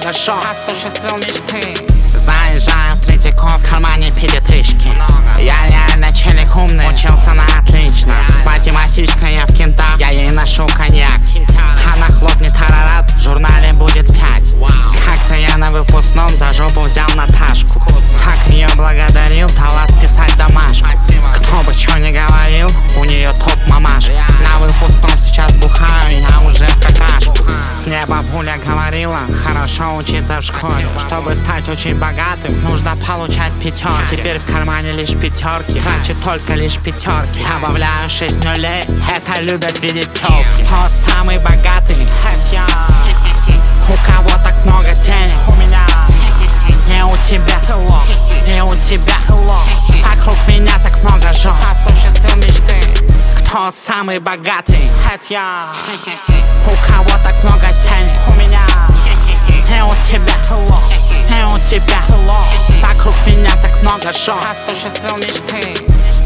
много жен, осуществил мечты. Заезжаю в Третьяков, в кармане передышки. Я реально челик умный, учился на отлично. С математичкой я в кентах, я ей ношу коньяк. Она хлопнет тарарат, в журнале будет 5. Как-то я на выпускном за жопу взял Наташку. Так ее благодарил, дала списать домашку. Кто бы чё ни говорил, у нее топ мамаш. На выпускном сейчас бухаю, я уже в какашку. Мне бабуля говорила, хорошо учиться в школе. Чтобы стать очень богатым, нужно получать пятерки. Теперь в кармане лишь пятерки, значит только лишь пятерки. Добавляю 6 нулей, это любят видеть тёлки. Кто самый богатый? Это я. У кого так много денег? У меня. Не у тебя, не у тебя. Вокруг меня так много жен, осуществил мечты. Кто самый богатый? Это я. У кого так много денег? У меня. Не у тебя, не у тебя. Вокруг меня так много жен, осуществил мечты.